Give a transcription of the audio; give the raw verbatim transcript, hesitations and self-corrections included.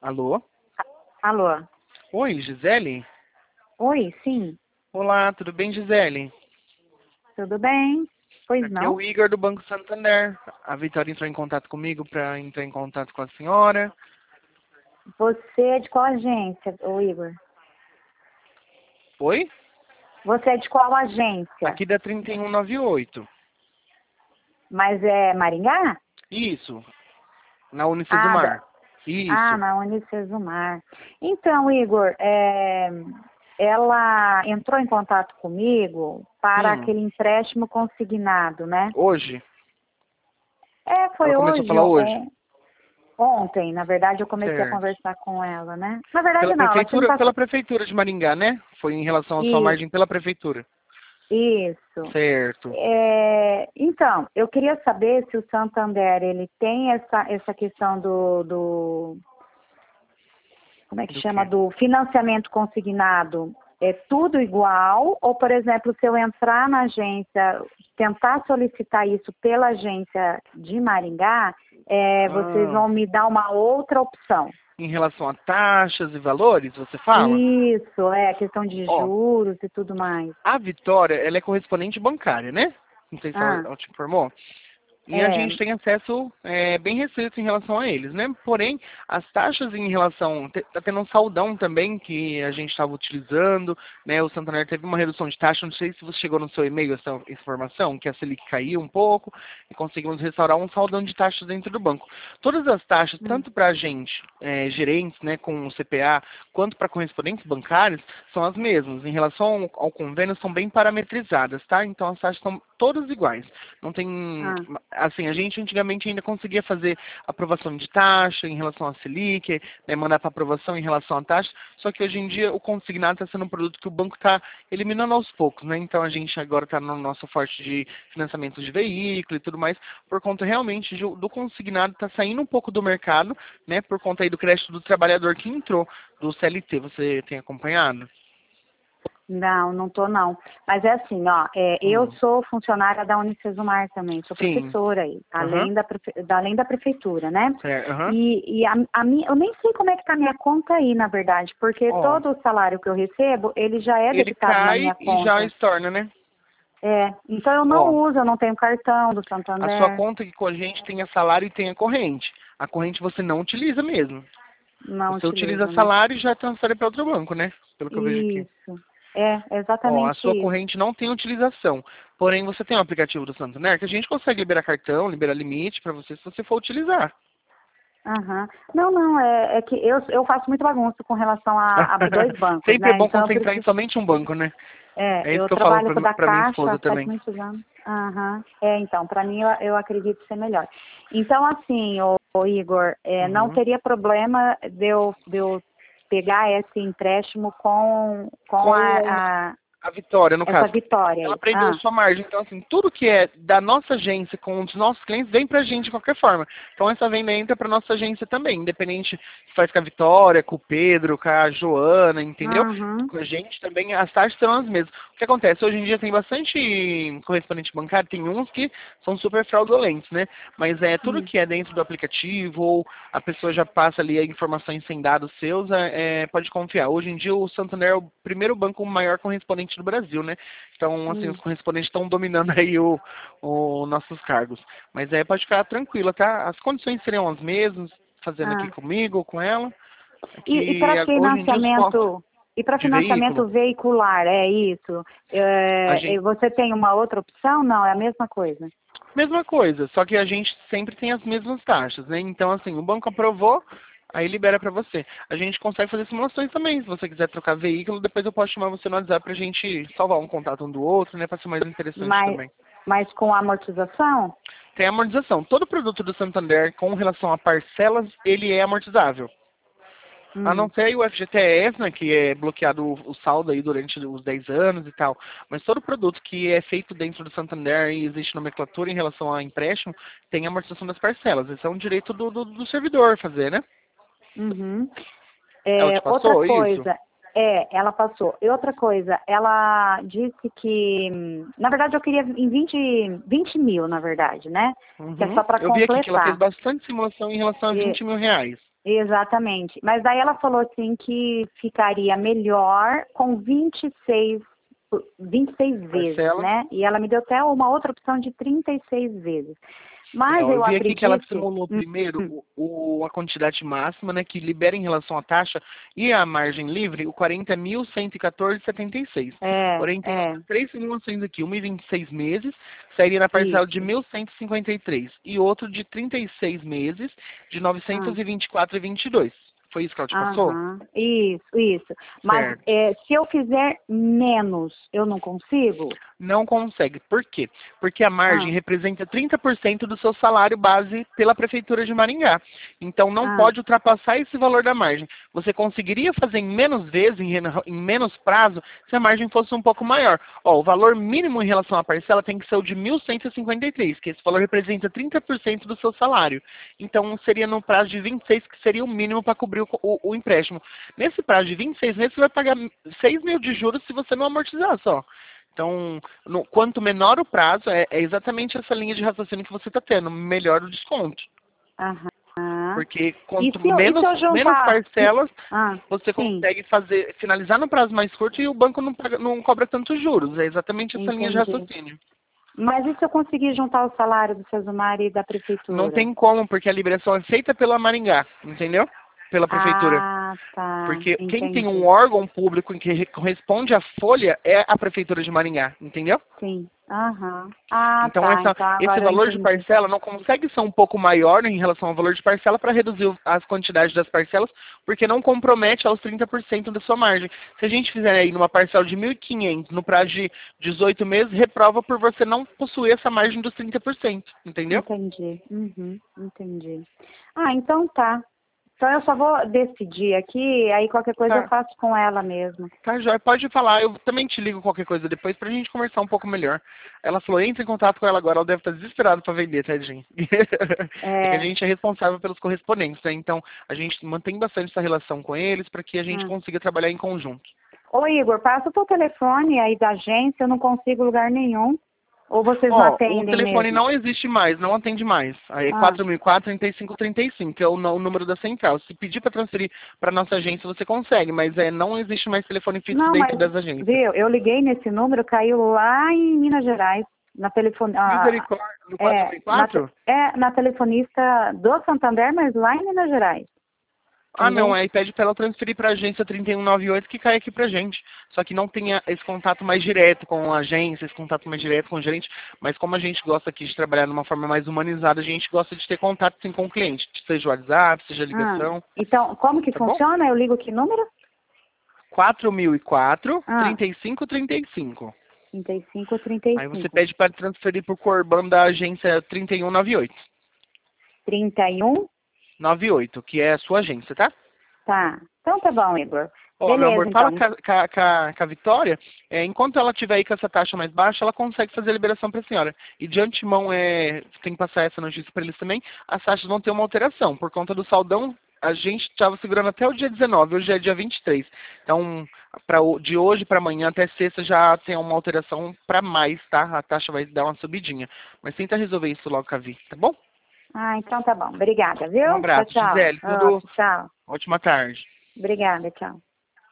Alô? Alô? Oi, Gisele? Oi, sim. Olá, tudo bem, Gisele? Tudo bem? Pois Aqui é o não? Igor do Banco Santander. A Vitória entrou em contato comigo para entrar em contato com a senhora. Você é de qual agência, ô Igor? Oi? Você é de qual agência? Aqui da trinta e um noventa e oito. Mas é Maringá? Isso, na Ah, da- Unicesumar. ah Isso. na Unicesumar. Então, Igor, é, ela entrou em contato comigo para Hum, aquele empréstimo consignado, né? hoje? É, Ela foi começou a hoje, falar hoje? on- ontem, na verdade, eu comecei a Certo. conversar com ela, né? Na verdade, Pela não, ela tinha me prefeitura, pela passado. prefeitura de Maringá, né? Foi em relação à sua Isso, margem pela prefeitura. isso. Certo. É, então, eu queria saber se o Santander ele tem essa, essa questão do, do como é que Do chama, quê? do financiamento consignado, é tudo igual, ou, por exemplo, se eu entrar na agência, tentar solicitar isso pela agência de Maringá, é, vocês Ah, vão me dar uma outra opção. em relação a taxas e valores, você fala? Isso, é, questão de Ó, juros e tudo mais. a Vitória, ela é correspondente bancária, né? Não sei se ela, Ah, ela te informou. E a é, gente tem acesso é, bem restrito em relação a eles, né? Porém, as taxas em relação... Está tendo um saldão também que a gente estava utilizando, né? O Santander teve uma redução de taxa, não sei se você chegou no seu e-mail essa informação, que a Selic caiu um pouco e conseguimos restaurar um saldão de taxas dentro do banco. Todas as taxas, hum, tanto para a gente, é, gerentes, né, com o C P A, quanto para correspondentes bancários, são as mesmas. Em relação ao, ao convênio, são bem parametrizadas, tá? Então, as taxas são todas iguais. Não tem... ah. Assim, a gente antigamente ainda conseguia fazer aprovação de taxa em relação à Selic, né, mandar para aprovação em relação à taxa, só que hoje em dia o consignado está sendo um produto que o banco está eliminando aos poucos, né? Então a gente agora está no nosso forte de financiamento de veículo e tudo mais, por conta realmente de- do consignado está saindo um pouco do mercado, né? Por conta aí do crédito do trabalhador que entrou do C L T. Você tem acompanhado? Não, não tô não. Mas é assim, ó, é, eu Hum. sou funcionária da Unicesumar também, sou Sim. professora aí, Aham. além da, prefe- da- além da prefeitura, né? Certo. Aham. E, e a, a minha, eu nem sei como é que tá a minha conta aí, na verdade, porque Ó, todo o salário que eu recebo, ele já é ele debitado na cai minha e já conta. estorna, né? É, então eu não Ó, uso, eu não tenho cartão do a sua Santander, conta que com a gente tenha salário e tenha corrente. A corrente você não utiliza mesmo. não Você utiliza utilizo, né? salário e já transfere para outro banco, né? Pelo que eu vejo aqui. Isso, é Ó, a exatamente sua isso. corrente não tem utilização. Porém, você tem um aplicativo do Santander que a gente consegue liberar cartão, liberar limite para você se você for utilizar. Aham. Não, não, é, é que eu, eu faço muito bagunça com relação a, a dois bancos, Sempre é né? bom Então eu concentrar em preciso. somente um banco, né? É, É isso eu que eu falo trabalho pra, com o da pra minha Caixa esposa faz também. muitos anos. Aham. É, então, para mim eu, eu acredito ser melhor. Então, assim, o, Igor, é, não Uhum. teria problema de eu, de eu pegar esse empréstimo com, com a, Com a- a Vitória, no essa caso. vitória Ela aí. prendeu Ah, sua margem. Então, assim, tudo que é da nossa agência com os nossos clientes vem pra gente de qualquer forma. Então, essa venda entra pra nossa agência também, independente se faz com a Vitória, com o Pedro, com a Joana, entendeu? uhum, Com a gente também, as taxas serão as mesmas. O que acontece? Hoje em dia tem bastante correspondente bancário, tem uns que são super fraudulentos, né? Mas é tudo hum, que é dentro do aplicativo, ou a pessoa já passa ali a informações sem dados seus, é, é, pode confiar. Hoje em dia o Santander é o primeiro banco maior correspondente do Brasil, né? Então, assim, os hum. correspondentes estão dominando aí o, o nossos cargos. Mas é, pode ficar tranquila, tá? As condições seriam as mesmas, fazendo aqui Ah. comigo ou com ela. É E, e que para hoje em dia os costos financiamento, e para de veículo, financiamento veicular, é isso? a É, e gente, você tem uma outra opção? Não, é a mesma coisa. mesma coisa, só que a gente sempre tem as mesmas taxas, né? Então, assim, o banco aprovou, aí libera pra você. A gente consegue fazer simulações também, se você quiser trocar veículo, depois eu posso chamar você no WhatsApp pra gente salvar um contato um do outro, né? Pra ser mais interessante Mas, também. mas com amortização? Tem amortização. Todo produto do Santander, com relação a parcelas, ele é amortizável. A não Hum, ser o F G T S, né, que é bloqueado o o saldo aí durante os dez anos e tal. Mas todo produto que é feito dentro do Santander e existe nomenclatura em relação a empréstimo, tem amortização das parcelas. Esse é um direito do, do, do servidor fazer, né? uhum. Ela É, te outra passou isso? coisa, é, ela passou. E outra coisa, ela disse que, hum, na verdade, eu queria em vinte vinte mil, na verdade, né? Que é Uhum. só para Eu vi aqui que ela fez completar. bastante simulação em relação a E, vinte mil reais. Exatamente. Mas daí ela falou assim que ficaria melhor com vinte e seis, vinte e seis vezes, Parcela. né? E ela me deu até uma outra opção de trinta e seis vezes. Mas É, ó, eu eu vi aqui que ela acredito... simulou Hum, primeiro hum, o, o- a quantidade máxima, né, que libera em relação à taxa e a margem livre, o quarenta mil cento e quatorze vírgula setenta e seis. é, Porém, tem é, outras três simulações aqui, uma em vinte e seis meses, sairia na parcela de isso. mil cento e cinquenta e três, e outro de trinta e seis meses, de Ah. novecentos e vinte e quatro vírgula vinte e dois. Foi isso que ela te passou? Aham, isso, isso. Mas Certo. é, se eu fizer menos, eu não consigo? Não consegue. Por quê? Porque a Ah, margem representa trinta por cento do seu salário base pela Prefeitura de Maringá. Então não ah, pode ultrapassar esse valor da margem. Você conseguiria fazer em menos vezes, em, rena- em menos prazo, se a margem fosse um pouco maior. Ó, o valor mínimo em relação à parcela tem que ser o de mil cento e cinquenta e três, que esse valor representa trinta por cento do seu salário. Então seria no prazo de vinte e seis, que seria o mínimo para cobrir o, o- o empréstimo. Nesse prazo de vinte e seis meses, você vai pagar seis mil de juros se você não amortizar só. Então, no- quanto menor o prazo, é, é exatamente essa linha de raciocínio que você está tendo, melhor o desconto. aham. Porque E quanto se eu, e se menos, eu menos juntar? E- parcelas, ah, você sim, consegue fazer, finalizar no prazo mais curto e o banco não, paga- não cobra tantos juros. É exatamente essa linha de entendi. raciocínio. Mas e se eu conseguir juntar o salário do Cesumar e da Não prefeitura? tem como, porque a liberação é feita pela Maringá, entendeu? Pela prefeitura. Ah, tá, Porque quem tem um entendi. órgão público em que re- corresponde à folha é a prefeitura de Maringá, entendeu? Sim, aham. Ah, Então, tá, essa, então esse agora eu valor de entendi. parcela não consegue ser um pouco maior em relação ao valor de parcela para reduzir o- as quantidades das parcelas, porque não compromete aos trinta por cento da sua margem. Se a gente fizer aí numa parcela de mil e quinhentos no prazo de dezoito meses, reprova por você não possuir essa margem dos trinta por cento, entendeu? Entendi, uhum, entendi. Ah, então tá. Então eu só vou decidir aqui, aí qualquer coisa eu Tá, faço com ela mesmo. tá, Jóia, pode falar, eu também te ligo qualquer coisa depois pra gente conversar um pouco melhor. Ela falou, entre em contato com ela agora, ela deve estar desesperada pra vender, tadinha. É que a É, gente é responsável pelos correspondentes, né? Então a gente mantém bastante essa relação com eles para que a gente hum. consiga trabalhar em conjunto. Ô Igor, passa o teu telefone aí da agência, eu não consigo lugar nenhum. Ou vocês não Ó, o atendem telefone mesmo? não existe mais, não atende mais. Aí é Ah, quatro mil e quatro, trinta e cinco trinta e cinco, que é o, nu- o número da central. Se pedir para transferir para nossa agência, você consegue, mas é, não existe mais telefone fixo não, dentro mas, das agências. viu, eu liguei nesse número, caiu lá em Minas Gerais, na telefone, ah, Misericórdia, no é, na, te- quatro mil e quatro? é, na telefonista do Santander, mas lá em Minas Gerais, Ah, não, entendeu? aí pede para ela transferir para a agência trinta e um noventa e oito que cai aqui pra gente. Só que não tem a- esse contato mais direto com a agência, esse contato mais direto com o gerente, mas como a gente gosta aqui de trabalhar de uma forma mais humanizada, a gente gosta de ter contato sim com o cliente, seja o WhatsApp, seja a Ah, ligação, então, como que tá bom? funciona? Eu ligo que número? quatro mil e quatro, Ah, trinta e cinco trinta e cinco. trinta e cinco, trinta e Aí você cinco. pede para transferir para o Corban da agência trinta e um noventa e oito. trinta e um? noventa e oito, que é a sua agência, tá? Tá. Então tá bom, Igor. Ó, meu Beleza, amor, fala então. com a, com a- com a- com a Vitória, é, enquanto ela tiver aí com essa taxa mais baixa, ela consegue fazer a liberação para a senhora. E de antemão, é, tem que passar essa notícia para eles também, as taxas vão ter uma alteração. Por conta do saldão, a gente estava segurando até o dia dezenove, hoje é dia vinte e três. Então, pra, o- de hoje para amanhã até sexta já tem uma alteração para mais, tá? A taxa vai dar uma subidinha. Mas tenta resolver isso logo com a Vi, tá bom? Ah, então tá bom. Obrigada, Um viu? Tchau, abraço, tchau. Gisele. Tudo Ó, tchau. ótima tarde. Obrigada, tchau.